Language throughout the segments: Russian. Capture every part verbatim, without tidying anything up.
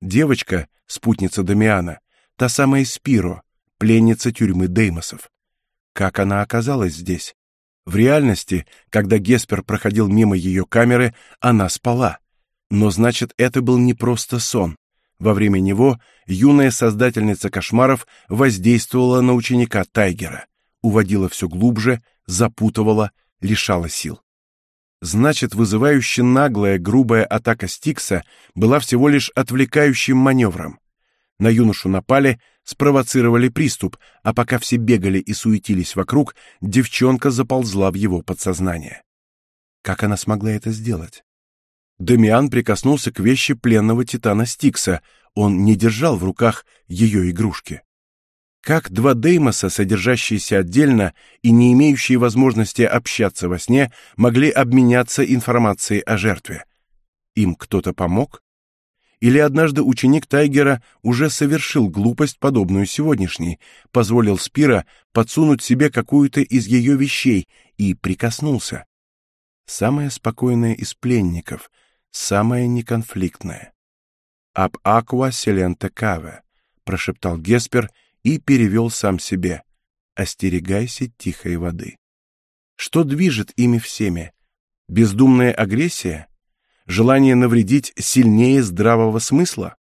Девочка, спутница Дамиана, та самая Спиро, пленница тюрьмы Деймосов. Как она оказалась здесь? В реальности, когда Геспер проходил мимо ее камеры, она спала. Но значит, это был не просто сон. Во время него юная создательница кошмаров воздействовала на ученика Тайгера, уводила все глубже, запутывала, лишала сил. Значит, вызывающе наглая, грубая атака Стикса была всего лишь отвлекающим маневром. На юношу напали, спровоцировали приступ, а пока все бегали и суетились вокруг, девчонка заползла в его подсознание. Как она смогла это сделать? Дамиан прикоснулся к вещи пленного титана Стикса, он не держал в руках ее игрушки. Как два Деймоса, содержащиеся отдельно и не имеющие возможности общаться во сне, могли обменяться информацией о жертве? Им кто-то помог? Или однажды ученик Тайгера уже совершил глупость, подобную сегодняшней, позволил Спиро подсунуть себе какую-то из ее вещей и прикоснулся? Самая спокойная из пленников, самая неконфликтная. «Аб аква селенте каве», — прошептал Геспер и перевел сам себе: «Остерегайся тихой воды». Что движет ими всеми? Бездумная агрессия? Желание навредить сильнее здравого смысла?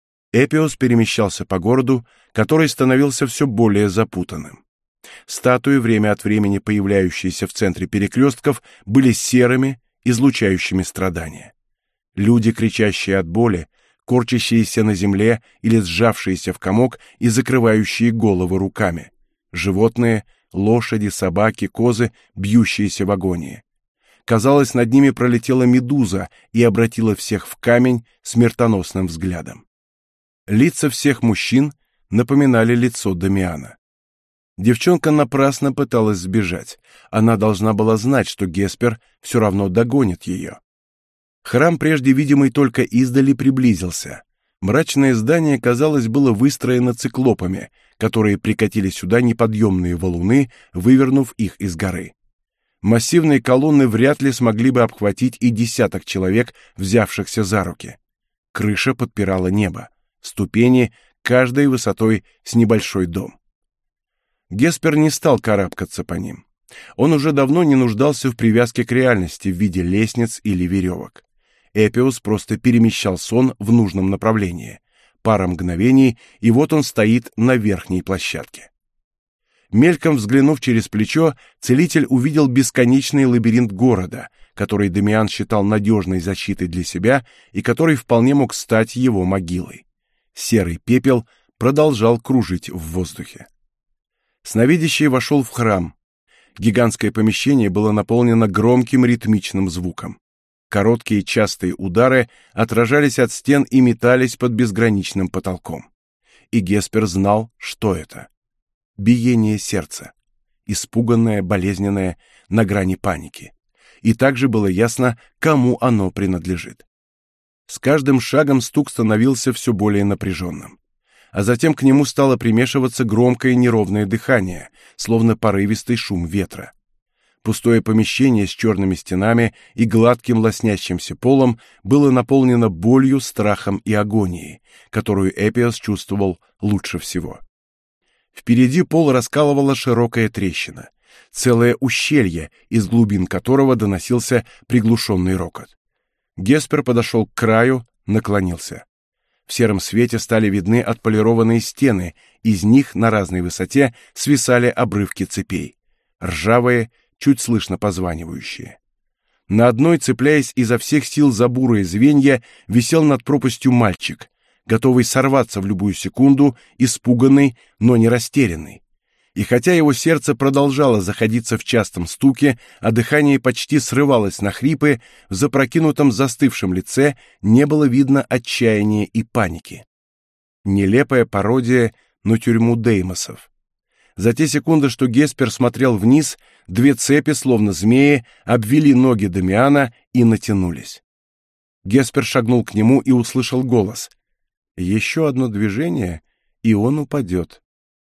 Эпиос перемещался по городу, который становился все более запутанным. Статуи, время от времени появляющиеся в центре перекрестков, были серыми, излучающими страдания. Люди, кричащие от боли, корчащиеся на земле или сжавшиеся в комок и закрывающие головы руками. Животные, лошади, собаки, козы, бьющиеся в агонии. Казалось, над ними пролетела медуза и обратила всех в камень смертоносным взглядом. Лица всех мужчин напоминали лицо Дамиана. Девчонка напрасно пыталась сбежать. Она должна была знать, что Геспер все равно догонит ее. Храм, прежде видимый только издали, приблизился. Мрачное здание, казалось, было выстроено циклопами, которые прикатили сюда неподъемные валуны, вывернув их из горы. Массивные колонны вряд ли смогли бы обхватить и десяток человек, взявшихся за руки. Крыша подпирала небо, ступени, каждой высотой с небольшой дом. Геспер не стал карабкаться по ним. Он уже давно не нуждался в привязке к реальности в виде лестниц или веревок. Эпиос просто перемещал сон в нужном направлении. Пара мгновений, и вот он стоит на верхней площадке. Мельком взглянув через плечо, целитель увидел бесконечный лабиринт города, который Дамиан считал надежной защитой для себя и который вполне мог стать его могилой. Серый пепел продолжал кружить в воздухе. Сновидящий вошел в храм. Гигантское помещение было наполнено громким ритмичным звуком. Короткие частые удары отражались от стен и метались под безграничным потолком. И Геспер знал, что это. Биение сердца. Испуганное, болезненное, на грани паники. И также было ясно, кому оно принадлежит. С каждым шагом стук становился все более напряженным. А затем к нему стало примешиваться громкое неровное дыхание, словно порывистый шум ветра. Пустое помещение с черными стенами и гладким лоснящимся полом было наполнено болью, страхом и агонией, которую Эпиос чувствовал лучше всего. Впереди пол раскалывала широкая трещина, целое ущелье, из глубин которого доносился приглушенный рокот. Геспер подошел к краю, наклонился. В сером свете стали видны отполированные стены, из них на разной высоте свисали обрывки цепей, ржавые, чуть слышно позванивающие. На одной, цепляясь изо всех сил за бурые звенья, висел над пропастью мальчик, готовый сорваться в любую секунду, испуганный, но не растерянный. И хотя его сердце продолжало заходиться в частом стуке, а дыхание почти срывалось на хрипы, в запрокинутом застывшем лице не было видно отчаяния и паники. Нелепая пародия на тюрьму Деймосов. За те секунды, что Геспер смотрел вниз, две цепи, словно змеи, обвили ноги Дамиана и натянулись. Геспер шагнул к нему и услышал голос. Еще одно движение, и он упадет.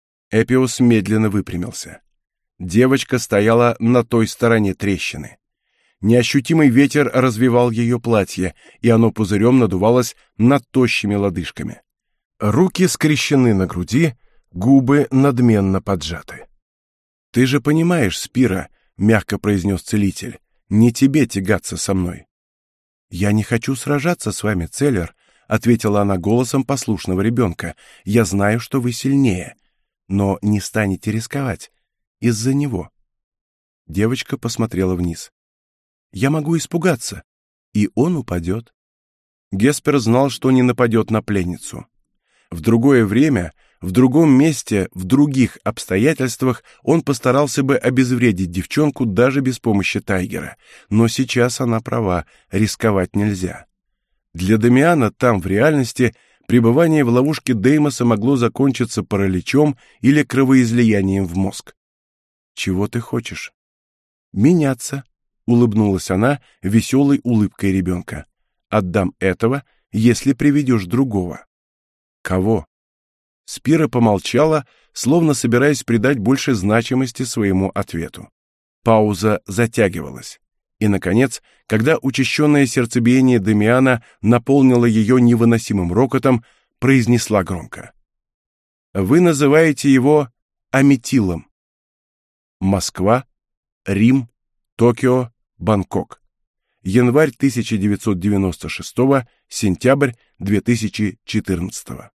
Эпиос медленно выпрямился. Девочка стояла на той стороне трещины. Неощутимый ветер развивал ее платье, и оно пузырем надувалось над тощими лодыжками. Руки скрещены на груди, губы надменно поджаты. «Ты же понимаешь, Спира», — мягко произнес целитель, — «не тебе тягаться со мной». «Я не хочу сражаться с вами, Целлер», — ответила она голосом послушного ребенка. «Я знаю, что вы сильнее, но не станете рисковать из-за него». Девочка посмотрела вниз. «Я могу испугаться, и он упадет». Геспер знал, что не нападет на пленницу. В другое время, в другом месте, в других обстоятельствах он постарался бы обезвредить девчонку даже без помощи Тайгера, но сейчас она права, рисковать нельзя. Для Дамиана там, в реальности, пребывание в ловушке Деймоса могло закончиться параличом или кровоизлиянием в мозг. «Чего ты хочешь?» «Меняться», — улыбнулась она веселой улыбкой ребенка. «Отдам этого, если приведешь другого». «Кого?» Спира помолчала, словно собираясь придать больше значимости своему ответу. Пауза затягивалась. И, наконец, когда учащенное сердцебиение Дамиана наполнило ее невыносимым рокотом, произнесла громко. «Вы называете его Аметилом». Москва, Рим, Токио, Бангкок. Январь тысяча девятьсот девяносто шестого, сентябрь две тысячи четырнадцатого.